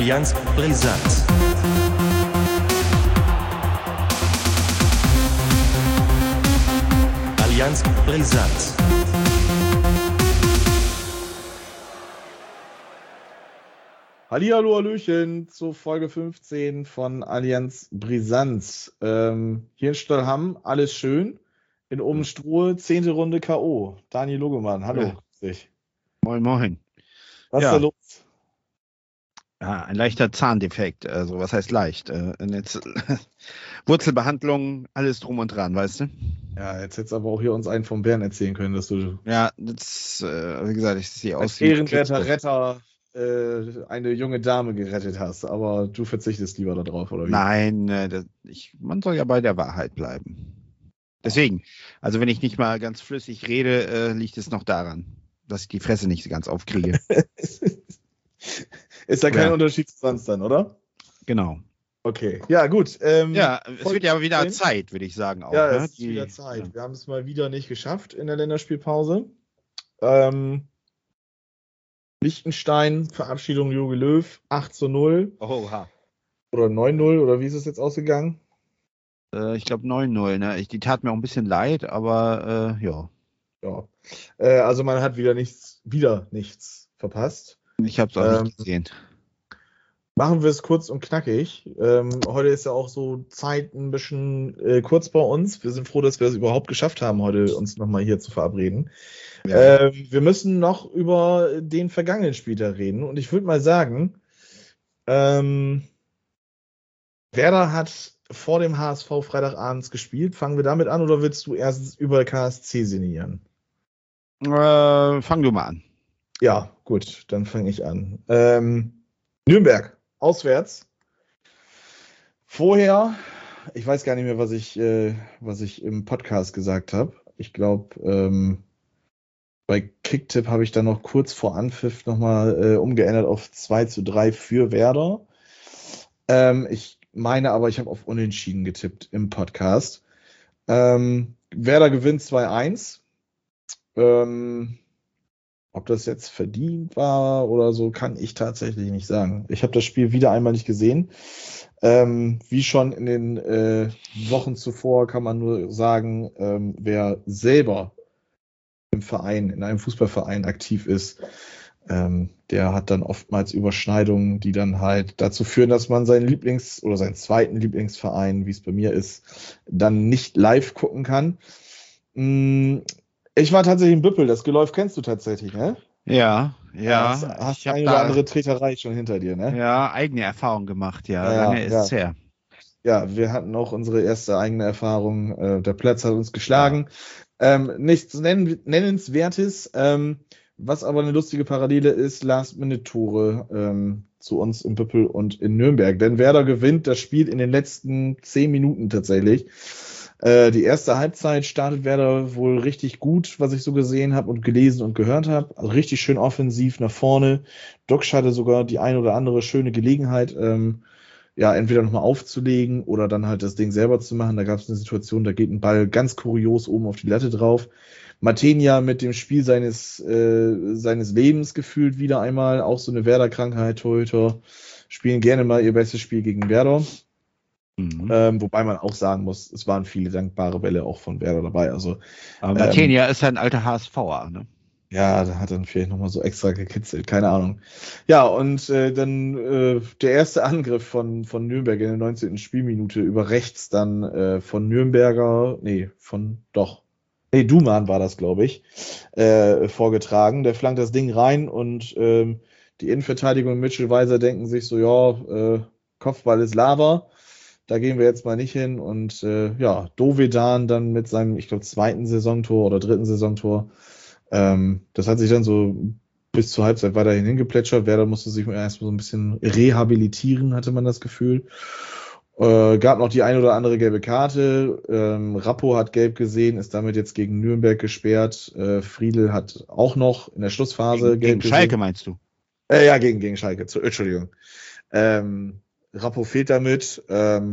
Allianz Brisant. Allianz Brisant. Hallihallo, Hallöchen zu Folge 15 von Allianz Brisant. Hier in Stallham, alles schön. In Obenstruhe, 10. Runde K.O. Daniel Logemann, hallo. Ja. Moin, moin. Was ist da los? Ja, ein leichter Zahndefekt. Also, was heißt leicht? Wurzelbehandlung, alles drum und dran, weißt du? Ja, jetzt hättest du aber auch hier uns einen vom Bären erzählen können, dass du Ja, das, wie gesagt, ich sehe aus als wie ehrenwerter Retter eine junge Dame gerettet hast. Aber du verzichtest lieber darauf, oder wie? Nein, man soll ja bei der Wahrheit bleiben. Deswegen, also wenn ich nicht mal ganz flüssig rede, liegt es noch daran, dass ich die Fresse nicht ganz aufkriege. Ist ja kein Unterschied zu sonst dann, oder? Genau. Okay, ja gut. Ja, es wird ja wieder Zeit, würde ich sagen. Auch, ja, ne? es ist wieder Zeit. Ja. Wir haben es mal wieder nicht geschafft in der Länderspielpause. Liechtenstein, Verabschiedung Jogi Löw, 8:0. Oha. Oder 9:0, oder wie ist es jetzt ausgegangen? Ich glaube 9:0, ne? Die tat mir auch ein bisschen leid, aber ja. Ja. Also man hat wieder nichts verpasst. Ich habe es auch nicht gesehen. Machen wir es kurz und knackig. Heute ist ja auch so Zeit ein bisschen kurz bei uns. Wir sind froh, dass wir es überhaupt geschafft haben, heute uns nochmal hier zu verabreden. Ja. Wir müssen noch über den vergangenen Spieltag reden. Und ich würde mal sagen, Werder hat vor dem HSV Freitagabends gespielt. Fangen wir damit an oder willst du erst über KSC sinnieren? Fang du mal an. Ja, gut, dann fange ich an. Nürnberg, auswärts. Vorher, ich weiß gar nicht mehr, was ich im Podcast gesagt habe. Ich glaube, bei Kicktipp habe ich dann noch kurz vor Anpfiff nochmal umgeändert auf 2:3 für Werder. Ich meine aber, ich habe auf Unentschieden getippt im Podcast. Werder gewinnt 2:1. Ob das jetzt verdient war oder so, kann ich tatsächlich nicht sagen. Ich habe das Spiel wieder einmal nicht gesehen. Wie schon in den Wochen zuvor kann man nur sagen, wer selber im Verein, in einem Fußballverein aktiv ist, der hat dann oftmals Überschneidungen, die dann halt dazu führen, dass man seinen seinen zweiten Lieblingsverein, wie es bei mir ist, dann nicht live gucken kann. Ich war tatsächlich in Büppel, das Geläuf kennst du tatsächlich, ne? Ja. Hast eine oder andere Treterei schon hinter dir, ne? Ja, eigene Erfahrung gemacht, lange ist es her. Ja, wir hatten auch unsere erste eigene Erfahrung. Der Platz hat uns geschlagen. Ja. Nichts Nennenswertes, was aber eine lustige Parallele ist, Last-Minute-Tore zu uns in Büppel und in Nürnberg. Denn Werder gewinnt das Spiel in den letzten 10 Minuten tatsächlich. Die erste Halbzeit startet Werder wohl richtig gut, was ich so gesehen habe und gelesen und gehört habe. Also richtig schön offensiv nach vorne. Doksch hatte sogar die ein oder andere schöne Gelegenheit, entweder nochmal aufzulegen oder dann halt das Ding selber zu machen. Da gab es eine Situation, da geht ein Ball ganz kurios oben auf die Latte drauf. Matenia mit dem Spiel seines Lebens gefühlt wieder einmal. Auch so eine Werder-Krankheit, Torhüter spielen gerne mal ihr bestes Spiel gegen Werder. Wobei man auch sagen muss, es waren viele dankbare Bälle auch von Werder dabei. Also, aber Matenia ist ja ein alter HSVer, ne? Ja, da hat dann vielleicht nochmal so extra gekitzelt, keine Ahnung. Ja, und dann der erste Angriff von Nürnberg in der 19. Spielminute über rechts dann von Duman war das, glaube ich, vorgetragen. Der flankt das Ding rein und die Innenverteidigung und Mitchell Weiser denken sich so, Kopfball ist Lava. Da gehen wir jetzt mal nicht hin. Und Dovedan dann mit seinem, ich glaube, zweiten Saisontor oder dritten Saisontor. Das hat sich dann so bis zur Halbzeit weiterhin hingeplätschert. Werder musste sich erstmal so ein bisschen rehabilitieren, hatte man das Gefühl. Gab noch die ein oder andere gelbe Karte. Rappo hat gelb gesehen, ist damit jetzt gegen Nürnberg gesperrt. Friedl hat auch noch in der Schlussphase gelb gesehen. Gegen Schalke meinst du? Ja, gegen Schalke. Entschuldigung. Rappo fehlt damit.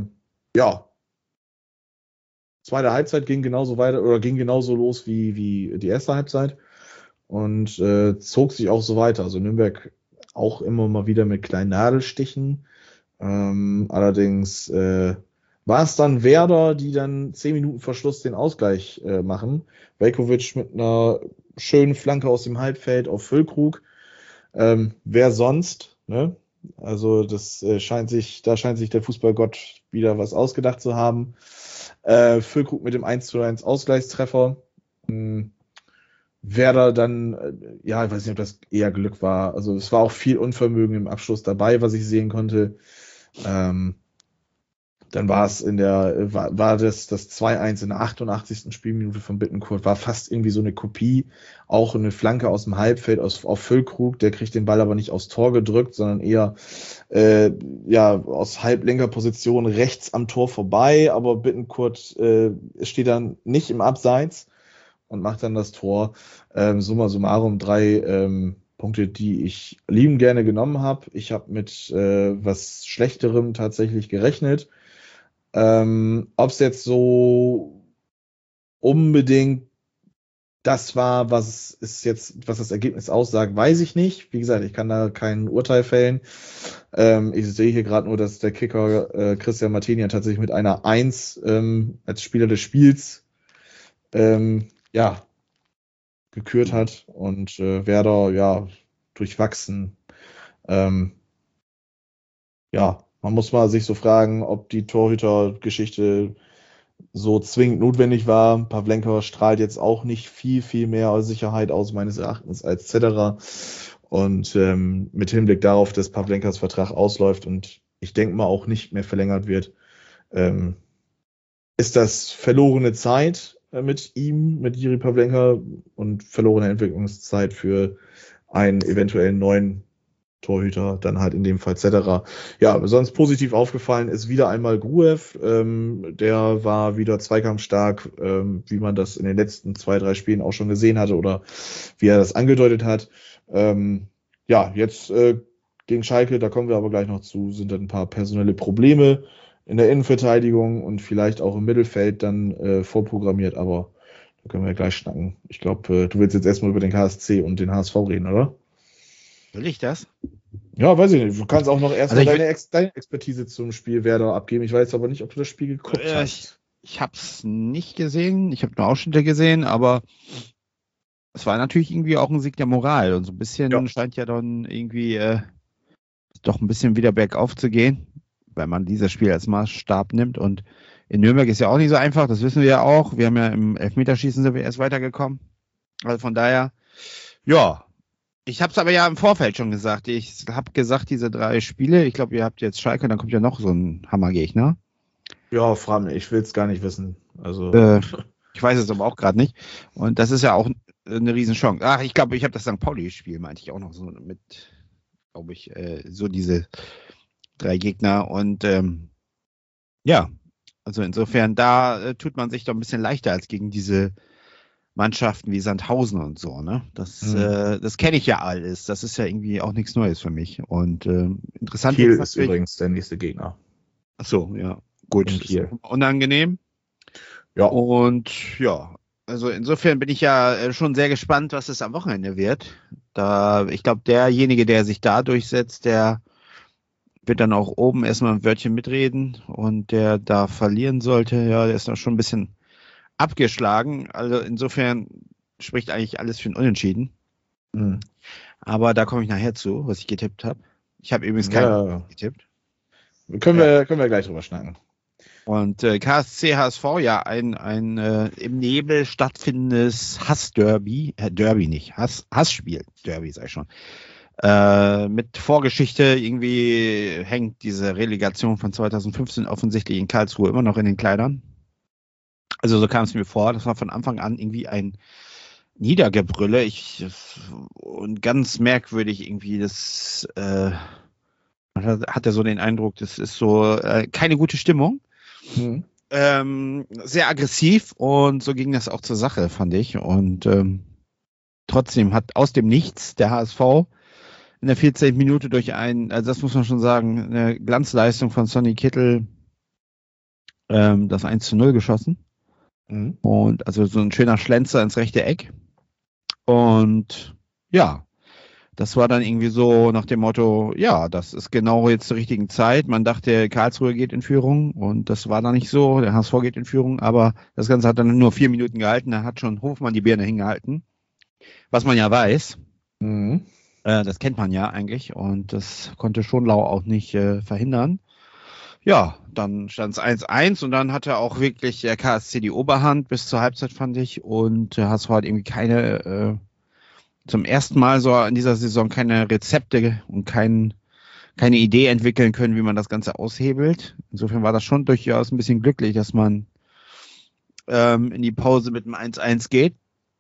Zweite Halbzeit ging genauso weiter oder ging genauso los wie die erste Halbzeit und zog sich auch so weiter. Also Nürnberg auch immer mal wieder mit kleinen Nadelstichen. Allerdings war es dann Werder, die dann 10 Minuten vor Schluss den Ausgleich machen. Veljković mit einer schönen Flanke aus dem Halbfeld auf Füllkrug. Wer sonst, ne? Also da scheint sich der Fußballgott wieder was ausgedacht zu haben. Füllkrug mit dem 1:1 Ausgleichstreffer. Werder dann, ich weiß nicht, ob das eher Glück war. Also es war auch viel Unvermögen im Abschluss dabei, was ich sehen konnte. Dann war es war das 2:1 in der 88. Spielminute von Bittencourt, war fast irgendwie so eine Kopie, auch eine Flanke aus dem Halbfeld auf Füllkrug, der kriegt den Ball aber nicht aufs Tor gedrückt, sondern eher aus Halblenkerposition rechts am Tor vorbei, aber Bittencourt steht dann nicht im Abseits und macht dann das Tor. Summa summarum 3 Punkte, die ich liebend gerne genommen habe. Ich habe mit was Schlechterem tatsächlich gerechnet. Ob es jetzt so unbedingt das war, was das Ergebnis aussagt, weiß ich nicht. Wie gesagt, ich kann da kein Urteil fällen. Ich sehe hier gerade nur, dass der Kicker Christian Martini tatsächlich mit einer 1 als Spieler des Spiels gekürt hat und Werder durchwachsen. Man muss mal sich so fragen, ob die Torhüter-Geschichte so zwingend notwendig war. Pavlenka strahlt jetzt auch nicht viel mehr Sicherheit aus, meines Erachtens, als Cederer. Und mit Hinblick darauf, dass Pavlenkas Vertrag ausläuft und ich denke mal auch nicht mehr verlängert wird, ist das verlorene Zeit mit ihm, mit Jiri Pavlenka und verlorene Entwicklungszeit für einen eventuellen neuen Torhüter, dann halt in dem Fall Cederer. Ja, sonst positiv aufgefallen ist wieder einmal Gruev. Der war wieder zweikampfstark, wie man das in den letzten 2-3 Spielen auch schon gesehen hatte oder wie er das angedeutet hat. Jetzt gegen Schalke, da kommen wir aber gleich noch zu, sind dann ein paar personelle Probleme in der Innenverteidigung und vielleicht auch im Mittelfeld dann vorprogrammiert, aber da können wir gleich schnacken. Ich glaube, du willst jetzt erstmal über den KSC und den HSV reden, oder? Will ich das? Ja, weiß ich nicht. Du kannst auch noch erstmal deine Expertise zum Spiel Werder abgeben. Ich weiß aber nicht, ob du das Spiel geguckt hast. Ich habe es nicht gesehen. Ich habe nur Ausschnitte gesehen, aber es war natürlich irgendwie auch ein Sieg der Moral. Und so ein bisschen scheint ja dann irgendwie doch ein bisschen wieder bergauf zu gehen, wenn man dieses Spiel als Maßstab nimmt. Und in Nürnberg ist ja auch nicht so einfach. Das wissen wir ja auch. Wir haben ja im Elfmeterschießen sind wir erst weitergekommen. Also von daher, ja. Ich habe es aber ja im Vorfeld schon gesagt. Ich habe gesagt, diese 3 Spiele, ich glaube, ihr habt jetzt Schalke, dann kommt ja noch so ein Hammergegner. Ja, frag mich, ich will es gar nicht wissen. Also ich weiß es aber auch gerade nicht. Und das ist ja auch eine Riesenchance. Ach, ich glaube, ich habe das St. Pauli-Spiel, meinte ich auch noch so mit, glaube ich, so diese 3 Gegner. Und also insofern, da tut man sich doch ein bisschen leichter als gegen diese Mannschaften wie Sandhausen und so, ne? Das kenne ich ja alles. Das ist ja irgendwie auch nichts Neues für mich. Und interessant Kiel ist übrigens der nächste Gegner. Ach so, ja. Gut. Kiel. Unangenehm. Ja. Und ja, also insofern bin ich ja schon sehr gespannt, was es am Wochenende wird. Ich glaube, derjenige, der sich da durchsetzt, der wird dann auch oben erstmal ein Wörtchen mitreden und der da verlieren sollte, ja, der ist noch schon ein bisschen abgeschlagen. Also insofern spricht eigentlich alles für ein Unentschieden. Mhm. Aber da komme ich nachher zu, was ich getippt habe. Ich habe übrigens keinen getippt. Können wir gleich drüber schnacken. Und KSC HSV, ja, ein im Nebel stattfindendes Hassderby, Derby nicht, Hassspiel, Derby sei schon. Mit Vorgeschichte, irgendwie hängt diese Relegation von 2015 offensichtlich in Karlsruhe immer noch in den Kleidern. Also so kam es mir vor, das war von Anfang an irgendwie ein Niedergebrülle. Und ganz merkwürdig irgendwie, man hat ja so den Eindruck, das ist so keine gute Stimmung. Mhm. Sehr aggressiv und so ging das auch zur Sache, fand ich. Und trotzdem hat aus dem Nichts der HSV in der 14. Minute durch also das muss man schon sagen, eine Glanzleistung von Sonny Kittel das 1:0 geschossen. Mhm. Und also so ein schöner Schlenzer ins rechte Eck. Und ja, das war dann irgendwie so nach dem Motto, ja, das ist genau jetzt zur richtigen Zeit. Man dachte, Karlsruhe geht in Führung und das war dann nicht so. Der HSV geht in Führung, aber das Ganze hat dann nur 4 Minuten gehalten. Da hat schon Hofmann die Birne hingehalten. Was man ja weiß. Mhm. Das kennt man ja eigentlich und das konnte Schonlau auch nicht verhindern. Ja, dann stand es 1-1 und dann hatte auch wirklich der KSC die Oberhand bis zur Halbzeit, fand ich. Und der HSV hat irgendwie zum ersten Mal so in dieser Saison keine Rezepte und keine Idee entwickeln können, wie man das Ganze aushebelt. Insofern war das schon durchaus ein bisschen glücklich, dass man in die Pause mit einem 1-1 geht.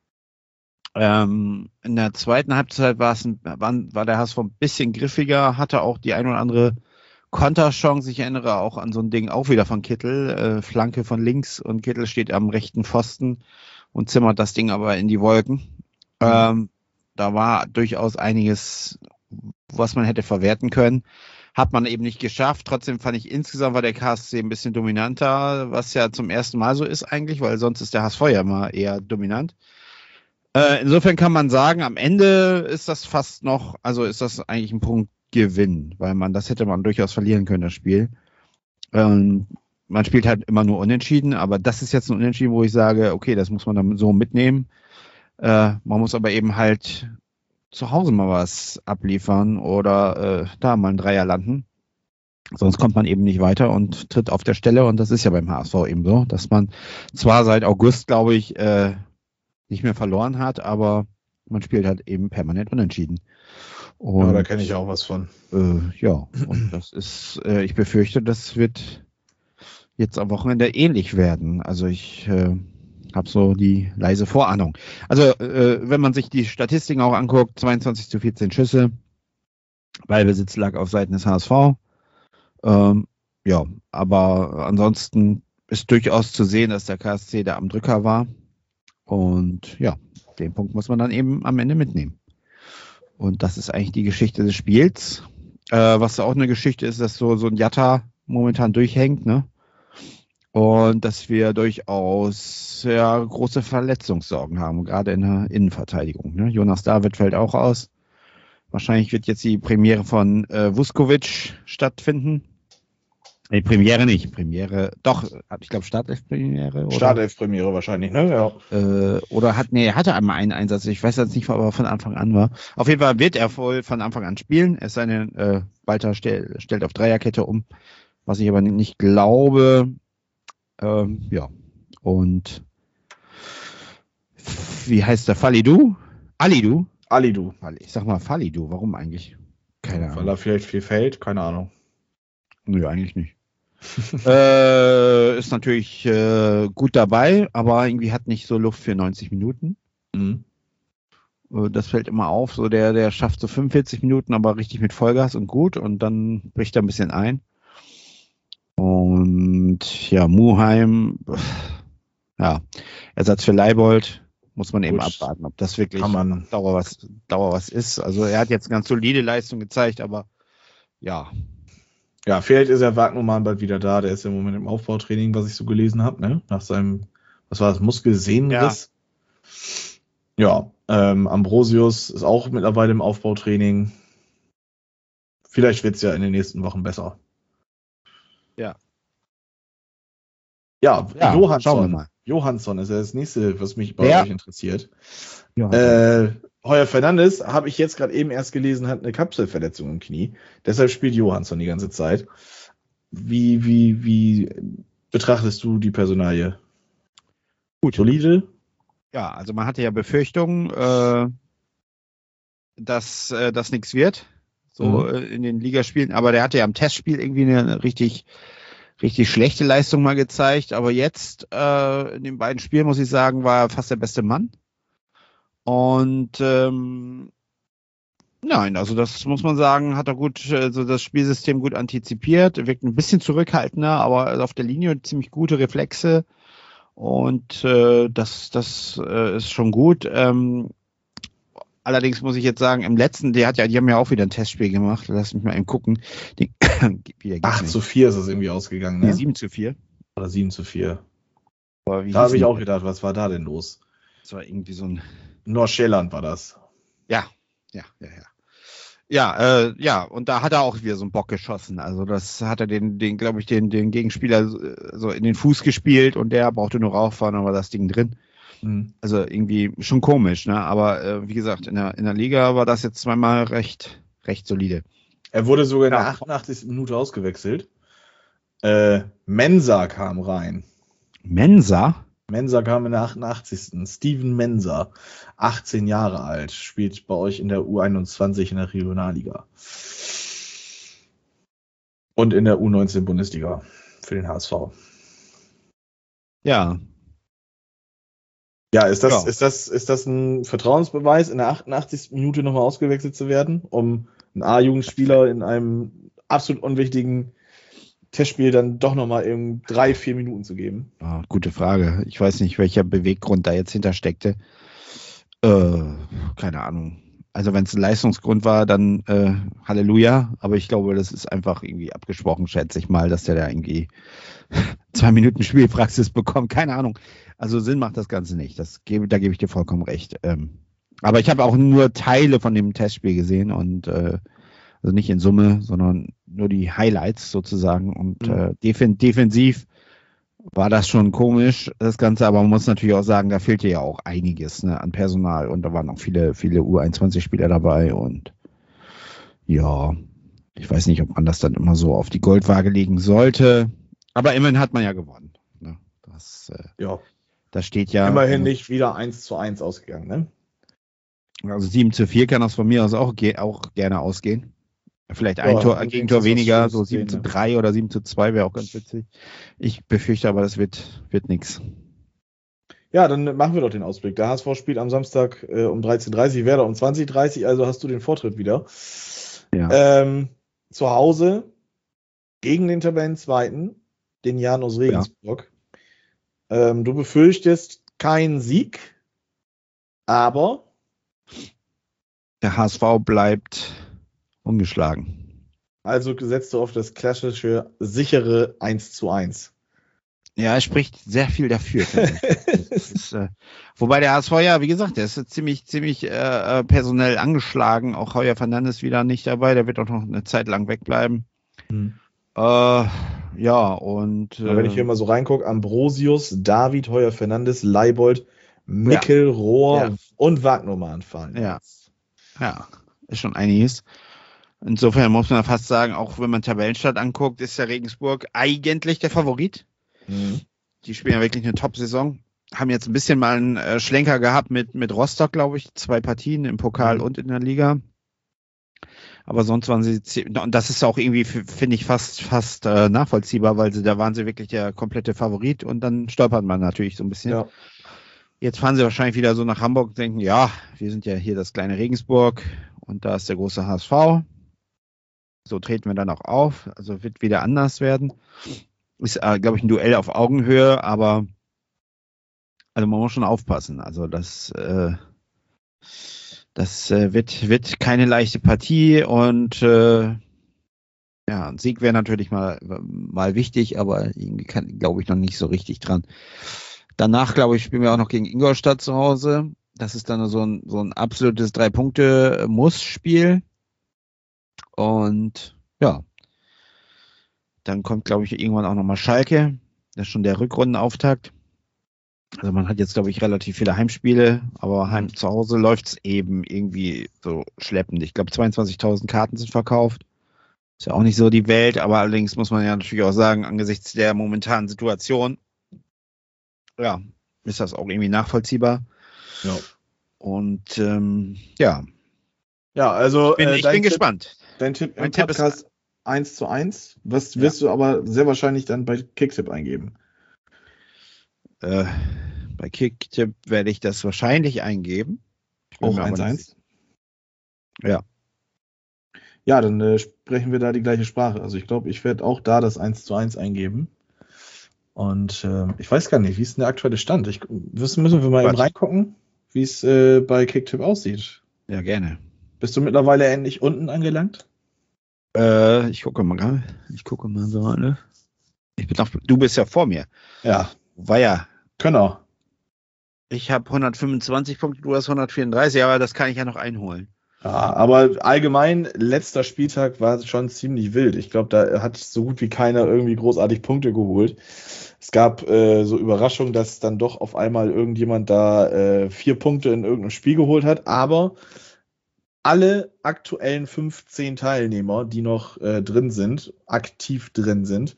In der zweiten Halbzeit war der HSV ein bisschen griffiger, hatte auch die ein oder andere Konterchance. Ich erinnere auch an so ein Ding auch wieder von Kittel, Flanke von links und Kittel steht am rechten Pfosten und zimmert das Ding aber in die Wolken. Da war durchaus einiges, was man hätte verwerten können. Hat man eben nicht geschafft. Trotzdem fand ich, insgesamt war der KSC ein bisschen dominanter, was ja zum ersten Mal so ist eigentlich, weil sonst ist der HSV ja immer eher dominant. Insofern kann man sagen, am Ende ist das fast noch, also ist das eigentlich ein Punktgewinn, weil das hätte man durchaus verlieren können, das Spiel. Man spielt halt immer nur unentschieden, aber das ist jetzt ein Unentschieden, wo ich sage, okay, das muss man dann so mitnehmen. Man muss aber eben halt zu Hause mal was abliefern oder da mal ein Dreier landen. Sonst kommt man eben nicht weiter und tritt auf der Stelle. Und das ist ja beim HSV eben so, dass man zwar seit August, glaube ich, nicht mehr verloren hat, aber man spielt halt eben permanent unentschieden. Und, ja, da kenne ich auch was von. Ja, und das ist, ich befürchte, das wird jetzt am Wochenende ähnlich werden. Also ich habe so die leise Vorahnung. Also wenn man sich die Statistiken auch anguckt, 22-14 Schüsse, Ballbesitz lag auf Seiten des HSV. Ja, aber ansonsten ist durchaus zu sehen, dass der KSC da am Drücker war. Und ja, den Punkt muss man dann eben am Ende mitnehmen. Und das ist eigentlich die Geschichte des Spiels. Was auch eine Geschichte ist, dass so ein Jatta momentan durchhängt, ne? Und dass wir durchaus große Verletzungssorgen haben, gerade in der Innenverteidigung. Ne? Jonas David fällt auch aus. Wahrscheinlich wird jetzt die Premiere von Vuskovic stattfinden. Nee, Premiere nicht. Premiere, doch, ich glaube Startelf-Premiere. Startelf-Premiere wahrscheinlich, ne? Ja. Oder hatte einmal einen Einsatz. Ich weiß jetzt nicht, ob er von Anfang an war. Auf jeden Fall wird er wohl von Anfang an spielen. Es sei denn, Walter stellt auf Dreierkette um, was ich aber nicht glaube. Ja, und wie heißt der? Alidu? Ich sag mal Falidou, warum eigentlich? Keine Ahnung. Weil er vielleicht viel fällt, keine Ahnung. Nö, eigentlich nicht. Ist natürlich gut dabei, aber irgendwie hat nicht so Luft für 90 Minuten. Mhm. Das fällt immer auf, so der schafft so 45 Minuten, aber richtig mit Vollgas und gut und dann bricht er ein bisschen ein. Und ja, Muheim, ja, Ersatz für Leibold, muss man eben abwarten, ob das wirklich Dauer was ist. Also er hat jetzt eine ganz solide Leistung gezeigt, aber ja. Ja, vielleicht ist Wagnumann bald wieder da, der ist im Moment im Aufbautraining, was ich so gelesen habe, ne? Nach seinem, was war das, Muskelsehnenriss? Ja, Ambrosius ist auch mittlerweile im Aufbautraining. Vielleicht wird es ja in den nächsten Wochen besser. Ja, Johansson. Schauen wir mal. Johansson ist ja das nächste, was mich bei euch interessiert. Ja. Heuer Fernandes, habe ich jetzt gerade eben erst gelesen, hat eine Kapselverletzung im Knie. Deshalb spielt Johansson die ganze Zeit. Wie betrachtest du die Personalie? Gut. Solide? Ja, also man hatte ja Befürchtungen, dass das nichts wird, in den Ligaspielen. Aber der hatte ja im Testspiel irgendwie eine richtig schlechte Leistung mal gezeigt. Aber jetzt in den beiden Spielen, muss ich sagen, war er fast der beste Mann. Und nein, also das muss man sagen, hat er gut, so das Spielsystem gut antizipiert, wirkt ein bisschen zurückhaltender, aber auf der Linie ziemlich gute Reflexe und das ist schon gut. Allerdings muss ich jetzt sagen, im letzten, die haben ja auch wieder ein Testspiel gemacht, lass mich mal eben gucken. 8-4 ist das irgendwie ausgegangen, ne? Nee, 7-4. Oder 7-4. Da habe ich auch gedacht, was war da denn los? Das war irgendwie so ein... Nordsjælland war das. Ja. Ja, und da hat er auch wieder so einen Bock geschossen. Also das hat er glaube ich, den Gegenspieler so in den Fuß gespielt und der brauchte nur rauffahren, dann war das Ding drin. Also irgendwie schon komisch, ne? Aber wie gesagt, in der Liga war das jetzt zweimal recht solide. Er wurde sogar in der 88. Minute ausgewechselt. Mensah kam rein. Mensah kam in der 88. Steven Mensah, 18 Jahre alt, spielt bei euch in der U21 in der Regionalliga. Und in der U19 Bundesliga für den HSV. Ja. Ja, ist das ein Vertrauensbeweis, in der 88. Minute nochmal ausgewechselt zu werden, um einen A-Jugendspieler in einem absolut unwichtigen Testspiel dann doch nochmal in 3-4 Minuten zu geben? Oh, gute Frage. Ich weiß nicht, welcher Beweggrund da jetzt hintersteckte. Keine Ahnung. Also wenn es ein Leistungsgrund war, dann Halleluja. Aber ich glaube, das ist einfach irgendwie abgesprochen, schätze ich mal, dass der da irgendwie 2 Minuten Spielpraxis bekommt. Keine Ahnung. Also Sinn macht das Ganze nicht. Da gebe ich dir vollkommen recht. Aber ich habe auch nur Teile von dem Testspiel gesehen und also nicht in Summe, sondern nur die Highlights sozusagen. Und defensiv war das schon komisch, das Ganze, aber man muss natürlich auch sagen, da fehlte ja auch einiges, ne, an Personal und da waren auch viele U21-Spieler dabei und ja, ich weiß nicht, ob man das dann immer so auf die Goldwaage legen sollte, aber immerhin hat man ja gewonnen. Ne? Das steht ja. Immerhin nicht wieder 1:1 ausgegangen, ne? Also 7:4 kann das von mir aus auch gerne ausgehen. Vielleicht ein Gegentor weniger, so 7:3 oder 7:2 wäre auch ganz witzig. Ich befürchte aber, das wird nichts. Ja, dann machen wir doch den Ausblick. Der HSV spielt am Samstag um 13:30 Uhr, Werder um 20:30 Uhr, also hast du den Vortritt wieder. Ja. Zu Hause gegen den Tabellenzweiten, den Jan aus Regensburg. Ja. Du befürchtest keinen Sieg, aber der HSV bleibt ungeschlagen. Also setzt du auf das klassische, sichere 1:1. Ja, es spricht sehr viel dafür. Wobei der HSV ja, wie gesagt, der ist ziemlich personell angeschlagen. Auch Heuer Fernandes wieder nicht dabei. Der wird auch noch eine Zeit lang wegbleiben. Ja, und wenn ich hier mal so reingucke, Ambrosius, David, Heuer Fernandes, Leibold, Mickel, Rohr und Wagnermann fallen. Ja, ist schon einiges. Insofern muss man fast sagen, auch wenn man Tabellenstand anguckt, ist der Regensburg eigentlich der Favorit. Die spielen ja wirklich eine Top-Saison. Haben jetzt ein bisschen mal einen Schlenker gehabt mit Rostock, glaube ich. 2 Partien im Pokal und in der Liga. Aber sonst waren sie, und das ist auch irgendwie, finde ich, fast nachvollziehbar, weil da waren sie wirklich der komplette Favorit und dann stolpert man natürlich so ein bisschen. Ja. Jetzt fahren sie wahrscheinlich wieder so nach Hamburg und denken, ja, wir sind ja hier das kleine Regensburg und da ist der große HSV. So treten wir dann auch auf. Also wird wieder anders werden. Ist, glaube ich, ein Duell auf Augenhöhe, aber also man muss schon aufpassen. Also das wird keine leichte Partie und ein Sieg wäre natürlich mal wichtig, aber irgendwie glaube ich noch nicht so richtig dran. Danach, glaube ich, spielen wir auch noch gegen Ingolstadt zu Hause. Das ist dann so ein absolutes 3-Punkte-Muss-Spiel. Und ja, dann kommt, glaube ich, irgendwann auch nochmal Schalke. Das ist schon der Rückrundenauftakt. Also man hat jetzt, glaube ich, relativ viele Heimspiele, aber zu Hause läuft es eben irgendwie so schleppend. Ich glaube, 22.000 Karten sind verkauft. Ist ja auch nicht so die Welt, aber allerdings muss man ja natürlich auch sagen, angesichts der momentanen Situation, ja, ist das auch irgendwie nachvollziehbar. Ja. Und ja. Ja, also ich bin gespannt. Dein Tipp im Podcast 1:1. Was wirst du aber sehr wahrscheinlich dann bei Kicktipp eingeben? Bei Kicktipp werde ich das wahrscheinlich eingeben. Auch 1:1? Ja. Ja, dann sprechen wir da die gleiche Sprache. Also ich glaube, ich werde auch da das 1:1 eingeben. Und ich weiß gar nicht, wie ist denn der aktuelle Stand? Müssen wir mal eben reingucken, wie es bei Kicktipp aussieht. Ja, gerne. Bist du mittlerweile endlich unten angelangt? Ich gucke mal gerade. Du bist ja vor mir. Ja. War ja. Genau. Ich habe 125 Punkte, du hast 134, aber das kann ich ja noch einholen. Ja, aber allgemein, letzter Spieltag war schon ziemlich wild. Ich glaube, da hat so gut wie keiner irgendwie großartig Punkte geholt. Es gab so Überraschungen, dass dann doch auf einmal irgendjemand da 4 Punkte in irgendeinem Spiel geholt hat. Aber alle aktuellen 15 Teilnehmer, die noch drin sind, aktiv drin sind,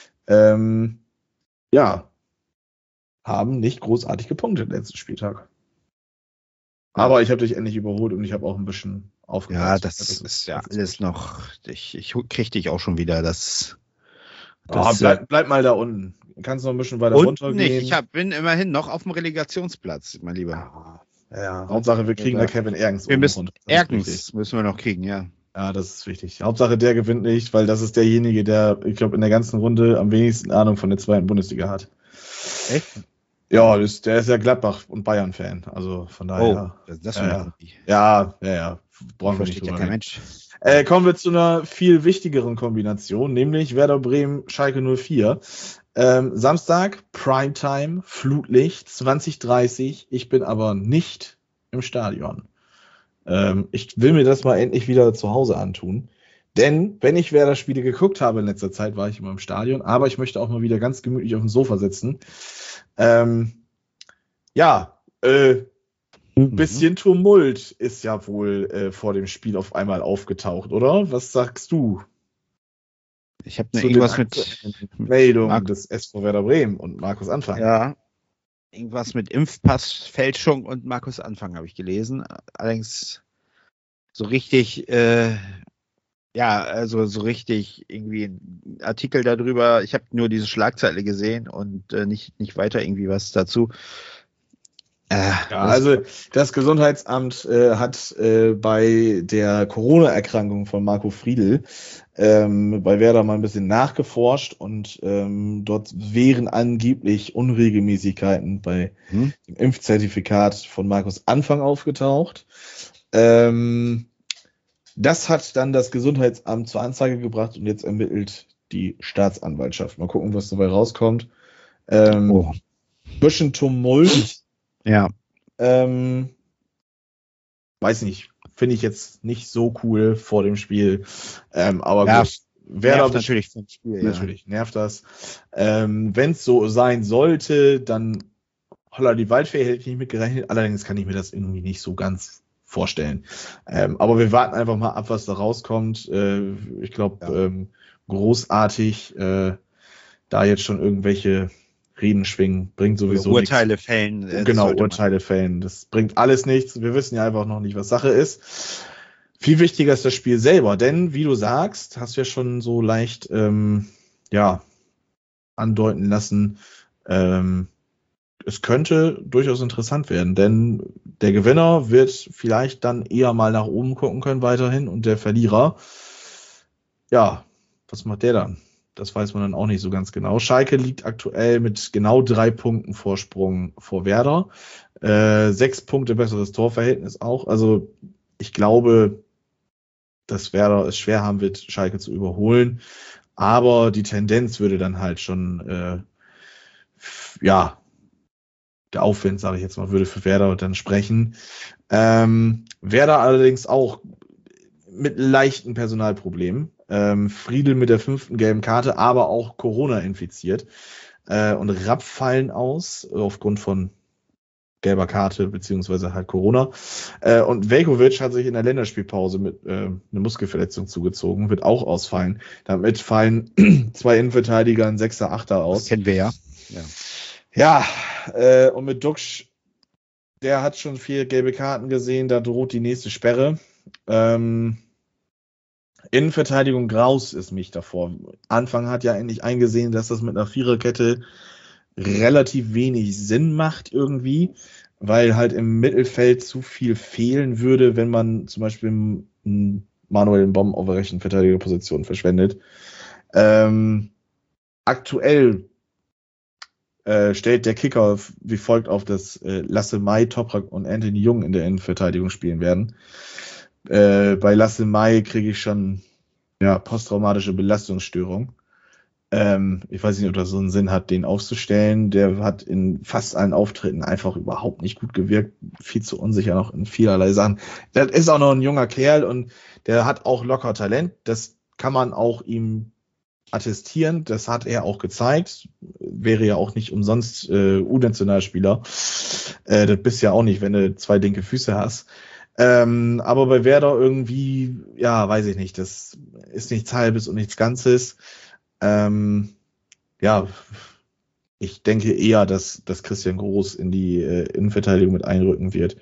ja, haben nicht großartig gepunktet letzten Spieltag. Aber ich habe dich endlich überholt und ich habe auch ein bisschen aufgepasst. Ja, das ist ja alles noch. Ich krieg dich auch schon wieder. Bleib mal da unten. Kannst noch ein bisschen weiter und runtergehen. nicht. Ich bin immerhin noch auf dem Relegationsplatz, mein Lieber. Ja, Hauptsache wir kriegen da Kevin Ergens Wir müssen runter. Ergens müssen wir noch kriegen, ja. Ja, das ist wichtig. Hauptsache der gewinnt nicht, weil das ist derjenige, der, ich glaube, in der ganzen Runde am wenigsten Ahnung von der zweiten Bundesliga hat. Echt? Ja, der ist ja Gladbach- und Bayern-Fan. Also von daher. Oh, das ja. Brauchen wir nicht drüber reden. Mensch. Kommen wir zu einer viel wichtigeren Kombination, nämlich Werder Bremen, Schalke 04. Samstag, Primetime, Flutlicht, 20:30. Ich bin aber nicht im Stadion. Ich will mir das mal endlich wieder zu Hause antun. Denn, wenn ich Werder-Spiele geguckt habe in letzter Zeit, war ich immer im Stadion. Aber ich möchte auch mal wieder ganz gemütlich auf dem Sofa sitzen. Ein bisschen Tumult ist ja wohl vor dem Spiel auf einmal aufgetaucht, oder? Was sagst du? Ich habe irgendwas mit Meldung des SV Werder Bremen und Markus Anfang. Ja, irgendwas mit Impfpassfälschung und Markus Anfang habe ich gelesen. Allerdings so richtig, so richtig irgendwie ein Artikel darüber. Ich habe nur diese Schlagzeile gesehen und nicht weiter irgendwie was dazu. Also das Gesundheitsamt hat bei der Corona-Erkrankung von Marco Friedl bei Werder mal ein bisschen nachgeforscht und dort wären angeblich Unregelmäßigkeiten bei dem Impfzertifikat von Markus Anfang aufgetaucht. Das hat dann das Gesundheitsamt zur Anzeige gebracht und jetzt ermittelt die Staatsanwaltschaft. Mal gucken, was dabei rauskommt. Bisschen Tumult. Ja. Weiß nicht, finde ich jetzt nicht so cool vor dem Spiel. Aber ja, gut, Werder natürlich vom Spiel. Natürlich nervt das. Wenn es so sein sollte, dann holla die Waldfee, hätte ich nicht mitgerechnet. Allerdings kann ich mir das irgendwie nicht so ganz vorstellen. Aber wir warten einfach mal ab, was da rauskommt. Ich glaube, großartig da jetzt schon irgendwelche Reden schwingen, bringt sowieso nichts. Urteile nichts. fällen. Urteile fällen. Das bringt alles nichts. Wir wissen ja einfach noch nicht, was Sache ist. Viel wichtiger ist das Spiel selber, denn wie du sagst, hast du ja schon so leicht andeuten lassen, es könnte durchaus interessant werden, denn der Gewinner wird vielleicht dann eher mal nach oben gucken können weiterhin und der Verlierer, was macht der dann? Das weiß man dann auch nicht so ganz genau. Schalke liegt aktuell mit genau 3 Punkten Vorsprung vor Werder. 6 Punkte besseres Torverhältnis auch. Also ich glaube, dass Werder es schwer haben wird, Schalke zu überholen. Aber die Tendenz würde dann halt schon, der Aufwind, sage ich jetzt mal, würde für Werder dann sprechen. Werder allerdings auch mit leichten Personalproblemen. Friedl mit der 5. gelben Karte, aber auch Corona infiziert. Und Rapp fallen aus, aufgrund von gelber Karte, beziehungsweise halt Corona. Und Veljković hat sich in der Länderspielpause mit eine Muskelverletzung zugezogen, wird auch ausfallen. Damit fallen 2 Innenverteidiger, ein 6er, 8er aus. Das kennen wir ja. Und mit Duxch, der hat schon 4 gelbe Karten gesehen, da droht die nächste Sperre. Innenverteidigung Graus ist mich davor. Anfang hat ja endlich eingesehen, dass das mit einer Viererkette relativ wenig Sinn macht irgendwie, weil halt im Mittelfeld zu viel fehlen würde, wenn man zum Beispiel Manuel Bomb auf der rechten Verteidigerposition verschwendet. Aktuell stellt der Kicker wie folgt auf, dass Lasse May, Toprak und Anthony Jung in der Innenverteidigung spielen werden. Bei Lasse May kriege ich schon posttraumatische Belastungsstörung. Ich weiß nicht, ob das so einen Sinn hat, den aufzustellen. Der hat in fast allen Auftritten einfach überhaupt nicht gut gewirkt. Viel zu unsicher noch in vielerlei Sachen. Das ist auch noch ein junger Kerl und der hat auch locker Talent. Das kann man auch ihm attestieren. Das hat er auch gezeigt. Wäre ja auch nicht umsonst U-Nationalspieler. Das bist ja auch nicht, wenn du 2 linke Füße hast. Aber bei Werder irgendwie, ja, weiß ich nicht. Das ist nichts Halbes und nichts Ganzes. Ja, ich denke eher, dass Christian Groß in die Innenverteidigung mit einrücken wird.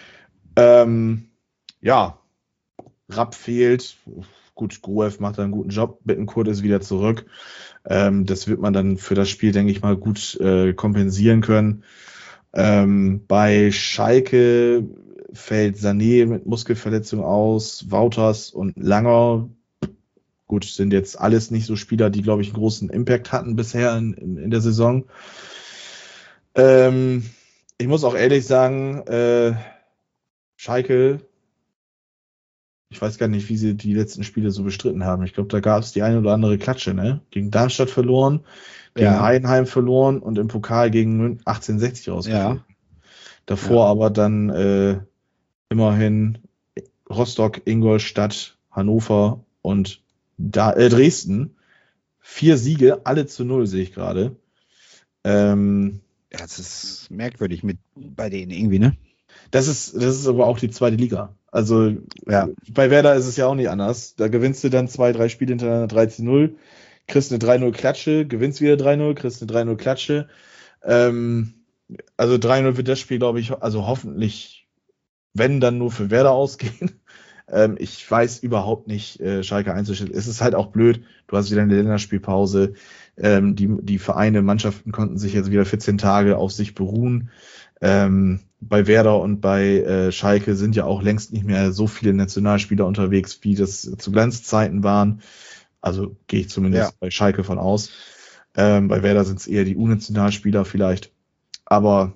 Ja, Rapp fehlt. Gut, Gruev macht einen guten Job. Bittencourt ist wieder zurück. Das wird man dann für das Spiel, denke ich mal, gut kompensieren können. Bei Schalke fällt Sané mit Muskelverletzung aus. Wouters und Langer, gut, sind jetzt alles nicht so Spieler, die, glaube ich, einen großen Impact hatten bisher in der Saison. Ich muss auch ehrlich sagen, Schalke, ich weiß gar nicht, wie sie die letzten Spiele so bestritten haben. Ich glaube, da gab es die eine oder andere Klatsche, ne? Gegen Darmstadt verloren, gegen Heidenheim verloren und im Pokal gegen 1860 rausgeflogen. Ja. Davor aber dann immerhin Rostock, Ingolstadt, Hannover und Dresden. 4 Siege, alle zu 0, sehe ich gerade. Das ist merkwürdig bei denen irgendwie, ne? Das ist aber auch die zweite Liga. Also bei Werder ist es ja auch nicht anders. Da gewinnst du dann 2-3 Spiele hintereinander 13-0, kriegst eine 3-0 Klatsche, gewinnst wieder 3-0, kriegst eine 3-0 Klatsche. Also 3-0 wird das Spiel, glaube ich, also hoffentlich, wenn dann nur für Werder ausgehen. Ich weiß überhaupt nicht, Schalke einzuschätzen. Es ist halt auch blöd. Du hast wieder eine Länderspielpause. Die Vereine, Mannschaften konnten sich jetzt wieder 14 Tage auf sich beruhen. Bei Werder und bei Schalke sind ja auch längst nicht mehr so viele Nationalspieler unterwegs, wie das zu Glanzzeiten waren. Also gehe ich zumindest bei Schalke von aus. Bei Werder sind es eher die U-Nationalspieler vielleicht. Aber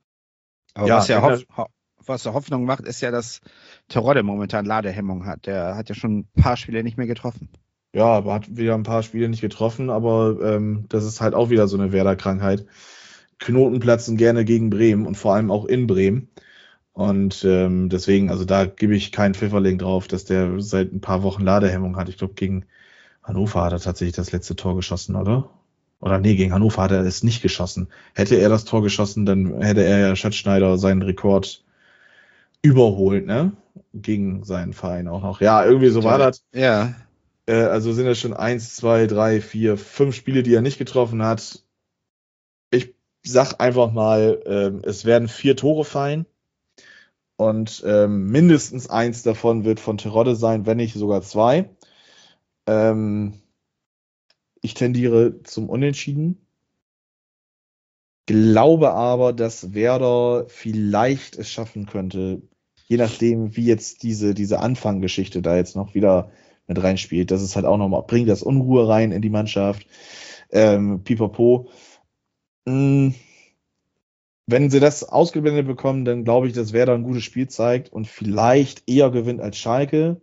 was ja Hoffnung macht, ist ja, dass Terodde momentan Ladehemmung hat. Der hat ja schon ein paar Spiele nicht mehr getroffen. Ja, aber hat wieder ein paar Spiele nicht getroffen, aber das ist halt auch wieder so eine Werder-Krankheit. Knoten platzen gerne gegen Bremen und vor allem auch in Bremen. Und deswegen, also da gebe ich keinen Pfifferling drauf, dass der seit ein paar Wochen Ladehemmung hat. Ich glaube, gegen Hannover hat er tatsächlich das letzte Tor geschossen, oder? Oder nee, gegen Hannover hat er es nicht geschossen. Hätte er das Tor geschossen, dann hätte er ja Schatzschneider seinen Rekord überholt, ne? Gegen seinen Verein auch noch. Ja, irgendwie so war das. Ja. Also sind das schon 1, 2, 3, 4, 5 Spiele, die er nicht getroffen hat. Ich sag einfach mal, es werden 4 Tore fallen. Und mindestens 1 davon wird von Terodde sein, wenn nicht sogar 2. Ich tendiere zum Unentschieden. Glaube aber, dass Werder vielleicht es schaffen könnte, je nachdem, wie jetzt diese Anfanggeschichte da jetzt noch wieder mit reinspielt, dass es halt auch nochmal bringt, das Unruhe rein in die Mannschaft. Pipapo. Wenn sie das ausgeblendet bekommen, dann glaube ich, dass Werder ein gutes Spiel zeigt und vielleicht eher gewinnt als Schalke.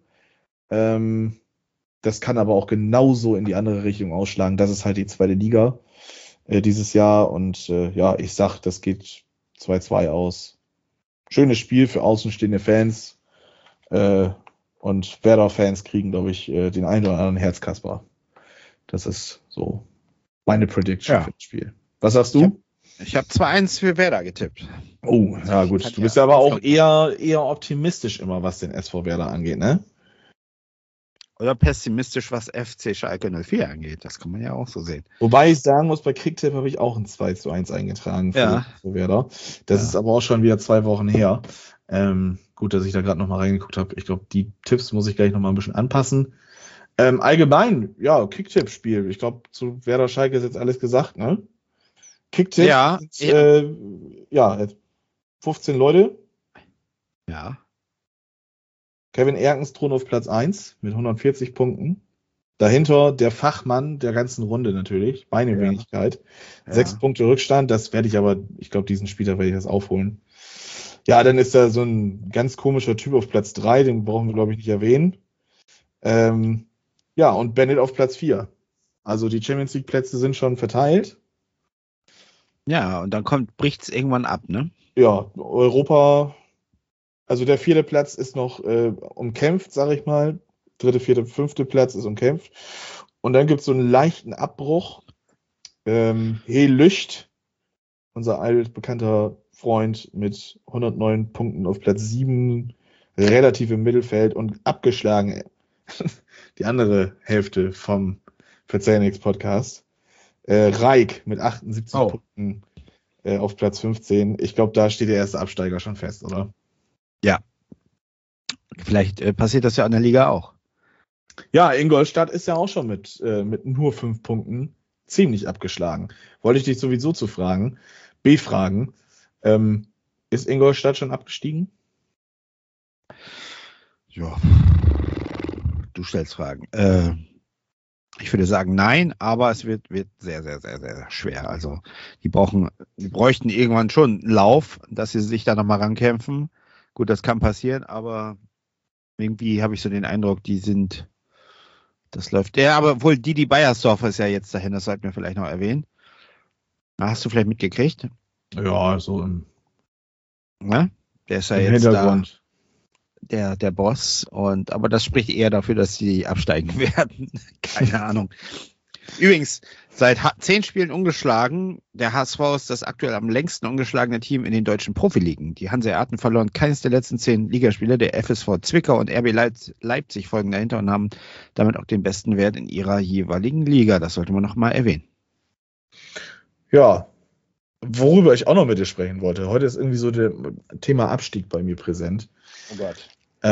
Das kann aber auch genauso in die andere Richtung ausschlagen. Das ist halt die zweite Liga dieses Jahr. Und ich sag, das geht 2-2 aus. Schönes Spiel für außenstehende Fans. Und Werder-Fans kriegen, glaube ich, den einen oder anderen Herzkasper. Das ist so meine Prediction für das Spiel. Was sagst du? Ich habe 2-1 für Werder getippt. Oh, ja gut. Du bist ja aber auch eher optimistisch immer, was den SV Werder angeht, ne? Oder pessimistisch, was FC Schalke 04 angeht. Das kann man ja auch so sehen. Wobei ich sagen muss, bei Kicktipp habe ich auch ein 2-1 eingetragen für Werder. Das ist aber auch schon wieder 2 Wochen her. Gut, dass ich da gerade nochmal reingeguckt habe. Ich glaube, die Tipps muss ich gleich nochmal ein bisschen anpassen. Allgemein, Kicktipp-Spiel. Ich glaube, zu Werder Schalke ist jetzt alles gesagt, ne? Kicktipp. 15 Leute. Ja. Kevin Erkens auf Platz 1 mit 140 Punkten. Dahinter der Fachmann der ganzen Runde natürlich, meine Wenigkeit. 6 Punkte Rückstand, das werde ich aber, ich glaube, diesen Spieltag werde ich das aufholen. Ja, dann ist da so ein ganz komischer Typ auf Platz 3, den brauchen wir, glaube ich, nicht erwähnen. Und Bennett auf Platz 4. Also die Champions League Plätze sind schon verteilt. Ja, und dann bricht es irgendwann ab, ne? Ja, Europa, also der 4. Platz ist noch umkämpft, sage ich mal. 3., 4., 5. Platz ist umkämpft. Und dann gibt es so einen leichten Abbruch. Lücht, unser altbekannter Freund mit 109 Punkten auf Platz 7, relativ im Mittelfeld und abgeschlagen die andere Hälfte vom Verzeih Podcast. Reik mit 78 Punkten auf Platz 15. Ich glaube, da steht der erste Absteiger schon fest, oder? Ja. Vielleicht passiert das ja an der Liga auch. Ja, Ingolstadt ist ja auch schon mit nur 5 Punkten ziemlich abgeschlagen. Wollte ich dich sowieso befragen. Ist Ingolstadt schon abgestiegen? Ja. Du stellst Fragen. Ich würde sagen nein, aber es wird sehr, sehr, sehr, sehr schwer. Also die bräuchten irgendwann schon einen Lauf, dass sie sich da nochmal rankämpfen. Gut, das kann passieren, aber irgendwie habe ich so den Eindruck, das läuft. Ja, aber wohl Didi Beiersdorfer ist ja jetzt dahin, das sollten wir vielleicht noch erwähnen. Hast du vielleicht mitgekriegt? Ja, so im Der ist ja im jetzt Hintergrund. Der Boss, aber das spricht eher dafür, dass sie absteigen werden. Keine Ahnung. Übrigens, seit 10 Spielen ungeschlagen. Der HSV ist das aktuell am längsten ungeschlagene Team in den deutschen Profiligen. Die Hanseaten verloren keines der letzten 10 Ligaspiele. Der FSV Zwickau und RB Leipzig folgen dahinter und haben damit auch den besten Wert in ihrer jeweiligen Liga. Das sollte man noch mal erwähnen. Ja, worüber ich auch noch mit dir sprechen wollte. Heute ist irgendwie so das Thema Abstieg bei mir präsent. Oh Gott.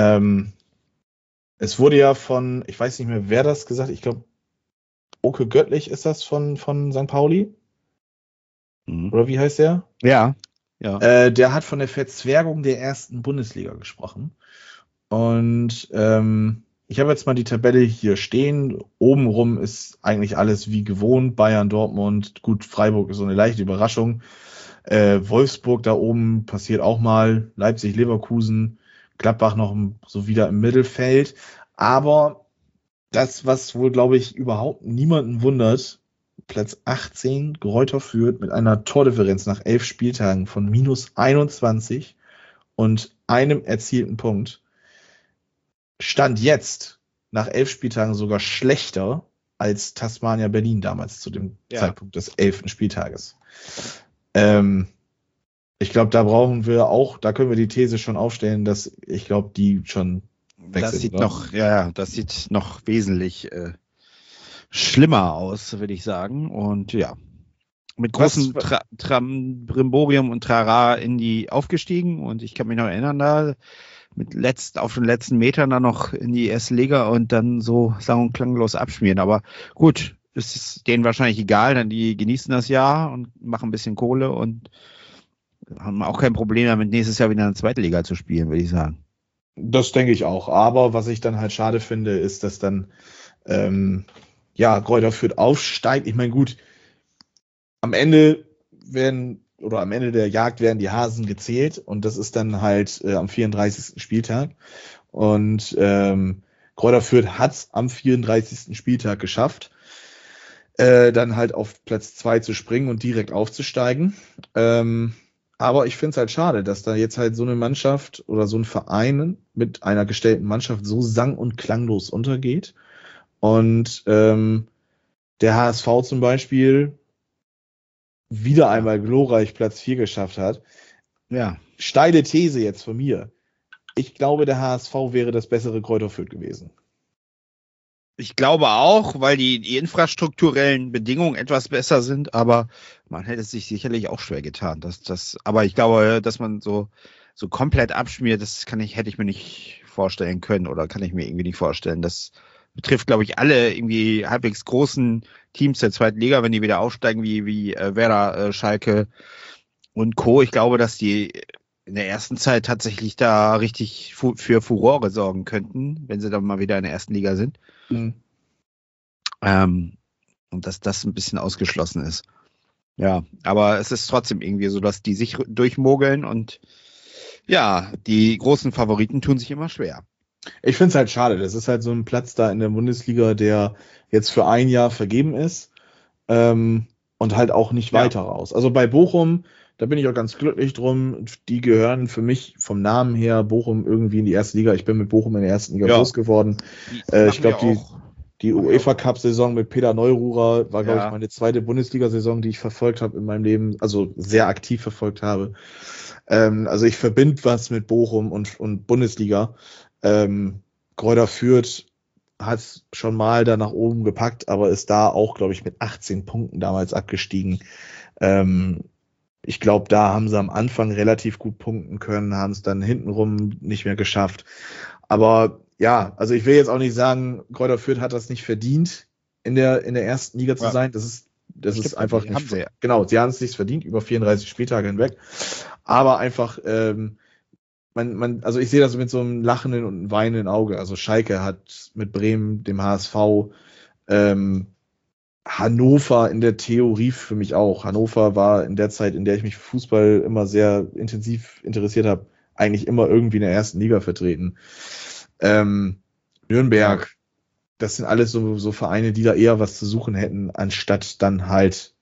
Es wurde ja ich weiß nicht mehr, wer das gesagt hat, ich glaube, Oke Göttlich ist das von St. Pauli? Oder wie heißt der? Ja. Der hat von der Verzwergung der ersten Bundesliga gesprochen. Und ich habe jetzt mal die Tabelle hier stehen. Obenrum ist eigentlich alles wie gewohnt. Bayern, Dortmund, gut, Freiburg ist so eine leichte Überraschung. Wolfsburg da oben passiert auch mal. Leipzig, Leverkusen, Gladbach noch so wieder im Mittelfeld. Aber das, was wohl, glaube ich, überhaupt niemanden wundert, Platz 18, Greuther Fürth mit einer Tordifferenz nach 11 Spieltagen von -21 und einem erzielten Punkt. Stand jetzt nach 11 Spieltagen sogar schlechter als Tasmania Berlin damals zu dem Zeitpunkt des 11. Spieltages. Ich glaube, da können wir die These schon aufstellen, dass ich glaube, die schon weg sind. Das sieht noch wesentlich schlimmer aus, würde ich sagen. Und ja, mit großem Brimborium und Trara in die aufgestiegen. Und ich kann mich noch erinnern, da auf den letzten Metern dann noch in die erste Liga und dann so sang- und klanglos abschmieren. Aber gut, es ist denen wahrscheinlich egal, denn die genießen das Jahr und machen ein bisschen Kohle und haben auch kein Problem damit, nächstes Jahr wieder in der zweiten Liga zu spielen, würde ich sagen. Das denke ich auch. Aber was ich dann halt schade finde, ist, dass dann Greuther Fürth aufsteigt. Ich meine, gut, am Ende der Jagd werden die Hasen gezählt und das ist dann halt am 34. Spieltag. Und Greuther Fürth hat es am 34. Spieltag geschafft, dann halt auf Platz 2 zu springen und direkt aufzusteigen. Aber ich finde es halt schade, dass da jetzt halt so eine Mannschaft oder so ein Verein mit einer gestellten Mannschaft so sang- und klanglos untergeht. Und der HSV zum Beispiel wieder einmal glorreich Platz 4 geschafft hat. Ja. Steile These jetzt von mir. Ich glaube, der HSV wäre das bessere Greuther Fürth gewesen. Ich glaube auch, weil die infrastrukturellen Bedingungen etwas besser sind, aber man hätte es sich sicherlich auch schwer getan. Aber ich glaube, dass man so komplett abschmiert, hätte ich mir nicht vorstellen können oder kann ich mir irgendwie nicht vorstellen. Das betrifft, glaube ich, alle irgendwie halbwegs großen Teams der zweiten Liga, wenn die wieder aufsteigen, wie Werder, Schalke und Co. Ich glaube, dass die in der ersten Zeit tatsächlich da richtig für Furore sorgen könnten, wenn sie dann mal wieder in der ersten Liga sind. Mhm. Und dass das ein bisschen ausgeschlossen ist. Ja, aber es ist trotzdem irgendwie so, dass die sich durchmogeln und ja, die großen Favoriten tun sich immer schwer. Ich finde es halt schade. Das ist halt so ein Platz da in der Bundesliga, der jetzt für ein Jahr vergeben ist und halt auch nicht weiter raus. Also bei Bochum, da bin ich auch ganz glücklich drum. Die gehören für mich vom Namen her Bochum irgendwie in die erste Liga. Ich bin mit Bochum in der ersten Liga groß geworden. Ich glaube, die UEFA-Cup-Saison mit Peter Neururer war, glaube ich, meine zweite Bundesliga-Saison, die ich verfolgt habe in meinem Leben, also sehr aktiv verfolgt habe. Also ich verbinde was mit Bochum und Bundesliga. Greuther Fürth hat schon mal da nach oben gepackt, aber ist da auch, glaube ich, mit 18 Punkten damals abgestiegen. Ich glaube, da haben sie am Anfang relativ gut punkten können, haben es dann hintenrum nicht mehr geschafft. Aber ja, also ich will jetzt auch nicht sagen, Greuther Fürth hat das nicht verdient, in der ersten Liga zu sein. Das ist einfach nicht. Genau, sie haben es nicht verdient, über 34 Spieltage hinweg. Aber einfach, also ich sehe das mit so einem lachenden und einem weinenden Auge. Also Schalke hat mit Bremen, dem HSV, Hannover in der Theorie für mich auch. Hannover war in der Zeit, in der ich mich für Fußball immer sehr intensiv interessiert habe, eigentlich immer irgendwie in der ersten Liga vertreten. Nürnberg, das sind alles so Vereine, die da eher was zu suchen hätten, anstatt dann halt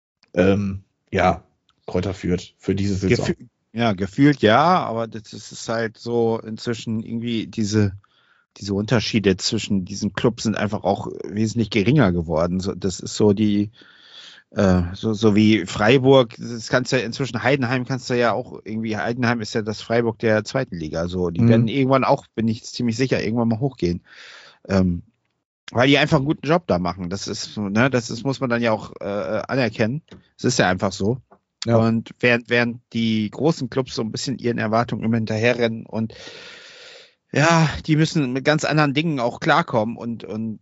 Greuther Fürth für diese Saison. Gefühlt ja, aber das ist halt so inzwischen irgendwie diese Unterschiede zwischen diesen Clubs sind einfach auch wesentlich geringer geworden. Das ist so so wie Freiburg, das kannst du ja inzwischen, Heidenheim kannst du ja auch irgendwie, Heidenheim ist ja das Freiburg der zweiten Liga, so, die werden irgendwann auch, bin ich ziemlich sicher, irgendwann mal hochgehen. Weil die einfach einen guten Job da machen. Das muss man dann ja auch anerkennen. Es ist ja einfach so. Ja. Und während die großen Clubs so ein bisschen ihren Erwartungen immer hinterherrennen und ja, die müssen mit ganz anderen Dingen auch klarkommen und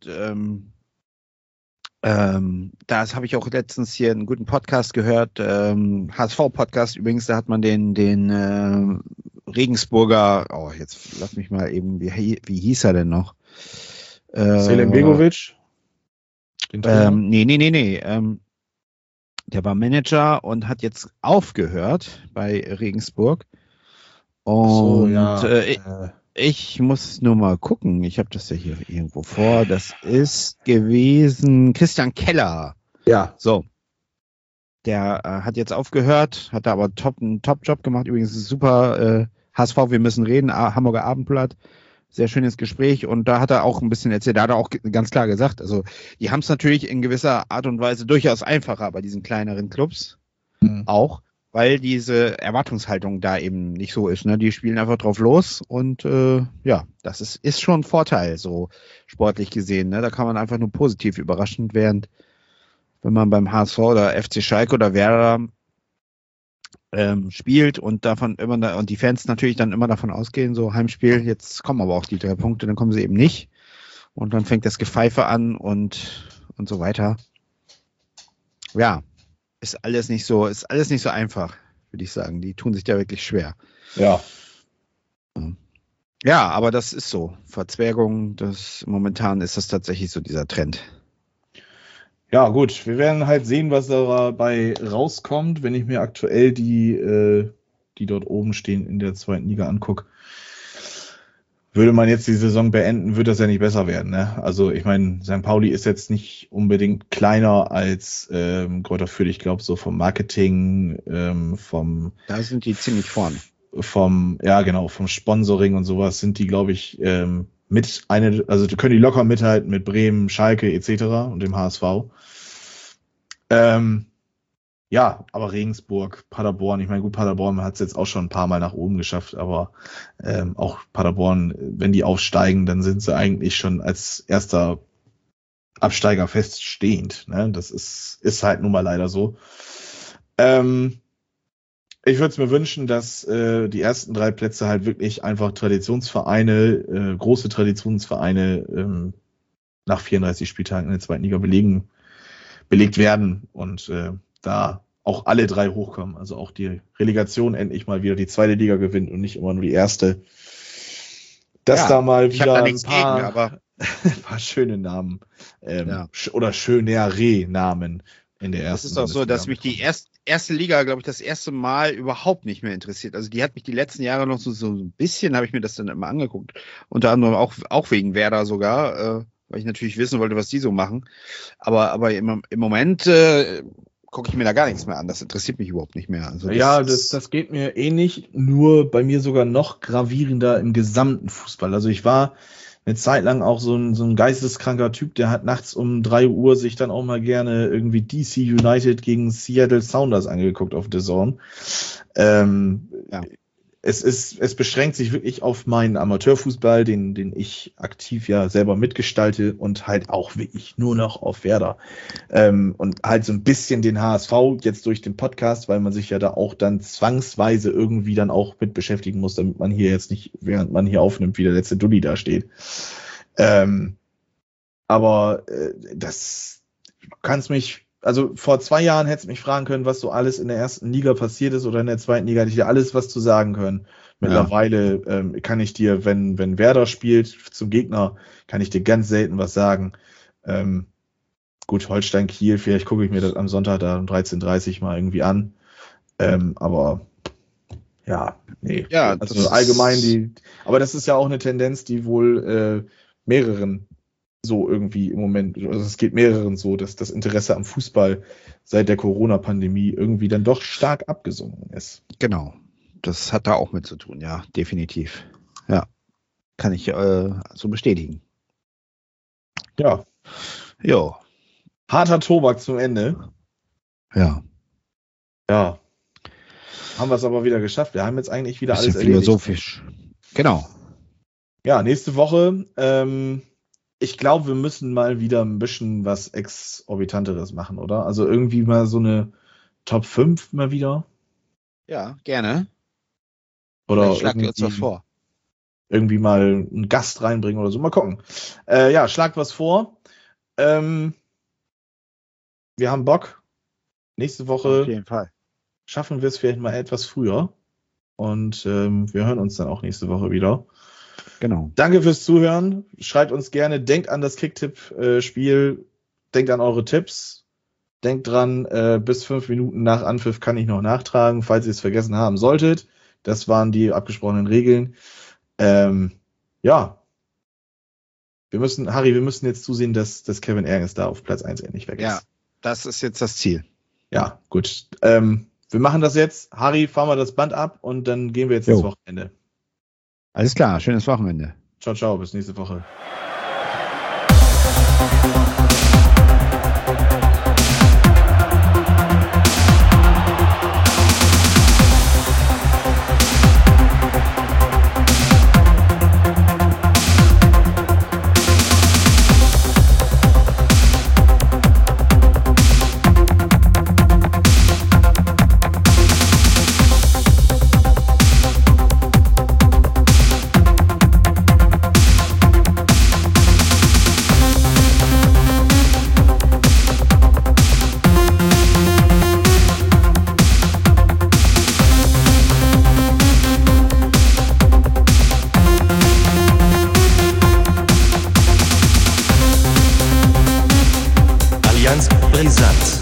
das habe ich auch letztens hier einen guten Podcast gehört, HSV-Podcast übrigens, da hat man den Regensburger, jetzt lass mich mal eben, wie hieß er denn noch? Selim Begovic? Nee. Der war Manager und hat jetzt aufgehört bei Regensburg. Und ich muss nur mal gucken. Ich habe das ja hier irgendwo vor. Das ist gewesen Christian Keller. Ja. So. Der hat jetzt aufgehört, hat da aber einen Top-Job gemacht. Übrigens ein super HSV, wir müssen reden, Hamburger Abendblatt. Sehr schönes Gespräch und da hat er auch ein bisschen erzählt, da hat er auch ganz klar gesagt, also die haben es natürlich in gewisser Art und Weise durchaus einfacher bei diesen kleineren Clubs auch, weil diese Erwartungshaltung da eben nicht so ist. Ne? Die spielen einfach drauf los und das ist schon ein Vorteil, so sportlich gesehen. Ne? Da kann man einfach nur positiv überraschend werden, wenn man beim HSV oder FC Schalke oder Werder spielt und und die Fans natürlich dann immer davon ausgehen, so Heimspiel, jetzt kommen aber auch die 3 Punkte, dann kommen sie eben nicht und dann fängt das Gepfeife an und so weiter. Ja, ist alles nicht so einfach, würde ich sagen. Die tun sich da wirklich schwer. Ja. Ja, aber das ist so. Verzwergung, momentan ist das tatsächlich so dieser Trend. Ja, gut, wir werden halt sehen, was dabei rauskommt, wenn ich mir aktuell die dort oben stehen in der zweiten Liga angucke. Würde man jetzt die Saison beenden, wird das ja nicht besser werden. Ne? Also ich meine, St. Pauli ist jetzt nicht unbedingt kleiner als Greuther Fürth. Ich glaube, so vom Marketing, da sind die ziemlich vorn. Vom Sponsoring und sowas sind die, glaube ich, also können die locker mithalten mit Bremen, Schalke etc. und dem HSV. Aber Regensburg, Paderborn, ich meine, gut, Paderborn hat es jetzt auch schon ein paar Mal nach oben geschafft, aber auch Paderborn, wenn die aufsteigen, dann sind sie eigentlich schon als erster Absteiger feststehend. Ne? Das ist halt nun mal leider so. Ich würde es mir wünschen, dass die ersten 3 Plätze halt wirklich einfach Traditionsvereine, große Traditionsvereine nach 34 Spieltagen in der zweiten Liga belegt werden und da auch alle 3 hochkommen. Also auch die Relegation endlich mal wieder die zweite Liga gewinnt und nicht immer nur die erste. Dass da mal wieder ein paar schöne Namen oder schönere Namen in der ersten. Es ist auch so, dass mich die erste Liga, glaube ich, das erste Mal überhaupt nicht mehr interessiert. Also die hat mich die letzten Jahre noch so ein bisschen, habe ich mir das dann immer angeguckt. Unter anderem auch wegen Werder sogar, weil ich natürlich wissen wollte, was die so machen. Aber im Moment gucke ich mir da gar nichts mehr an. Das interessiert mich überhaupt nicht mehr. Also das geht mir ähnlich, nur bei mir sogar noch gravierender im gesamten Fußball. Also ich war eine Zeit lang auch so ein geisteskranker Typ, der hat nachts um 3 Uhr sich dann auch mal gerne irgendwie DC United gegen Seattle Sounders angeguckt auf DAZN. Es beschränkt sich wirklich auf meinen Amateurfußball, den ich aktiv ja selber mitgestalte und halt auch wirklich nur noch auf Werder. Und halt so ein bisschen den HSV jetzt durch den Podcast, weil man sich ja da auch dann zwangsweise irgendwie dann auch mit beschäftigen muss, damit man hier jetzt nicht, während man hier aufnimmt, wie der letzte Dulli da steht. Aber du kannst mich, also vor 2 Jahren hättest du mich fragen können, was so alles in der ersten Liga passiert ist oder in der zweiten Liga, hätte ich dir alles was zu sagen können. Mittlerweile kann ich dir, wenn Werder spielt zum Gegner, kann ich dir ganz selten was sagen. Gut, Holstein Kiel, vielleicht gucke ich mir das am Sonntag da um 13:30 mal irgendwie an. Aber ja, nee. Ja, also allgemein aber das ist ja auch eine Tendenz, die wohl mehreren so irgendwie im Moment, also es geht mehreren so, dass das Interesse am Fußball seit der Corona-Pandemie irgendwie dann doch stark abgesunken ist. Genau, das hat da auch mit zu tun, ja, definitiv. Ja, kann ich so bestätigen. Ja. Jo. Harter Tobak zum Ende. Ja. Ja. Haben wir es aber wieder geschafft. Wir haben jetzt eigentlich wieder alles erledigt. Philosophisch. Genau. Ja, nächste Woche, ich glaube, wir müssen mal wieder ein bisschen was Exorbitanteres machen, oder? Also irgendwie mal so eine Top 5 mal wieder. Ja, gerne. Oder schlagt ihr uns was vor. Irgendwie mal einen Gast reinbringen oder so. Mal gucken. Ja, schlagt was vor. Wir haben Bock. Nächste Woche auf jeden Fall. Schaffen wir es vielleicht mal etwas früher. Und wir hören uns dann auch nächste Woche wieder. Genau. Danke fürs Zuhören. Schreibt uns gerne. Denkt an das Kicktipp-Spiel. Denkt an eure Tipps. Denkt dran, bis 5 Minuten nach Anpfiff kann ich noch nachtragen, falls ihr es vergessen haben solltet. Das waren die abgesprochenen Regeln. Ja. Wir müssen jetzt zusehen, dass Kevin Ehrens da auf Platz 1 endlich weg ist. Ja, das ist jetzt das Ziel. Ja, gut. Wir machen das jetzt. Harry, fahren wir das Band ab und dann gehen wir jetzt ins Wochenende. Alles klar, schönes Wochenende. Ciao, ciao, bis nächste Woche. Brisant.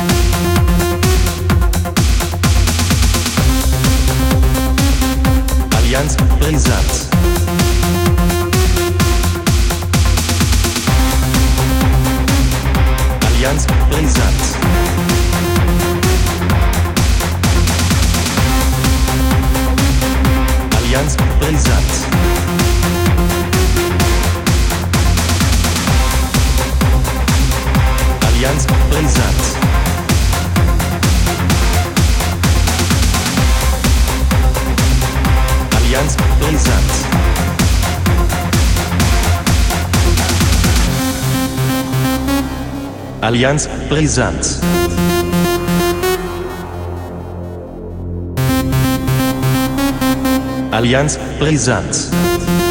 Allianz Brisant. Allianz Brisant. Allianz Brisant. Allianz Brisant. Allianz Brisant. Allianz Brisant. Allianz Brisant.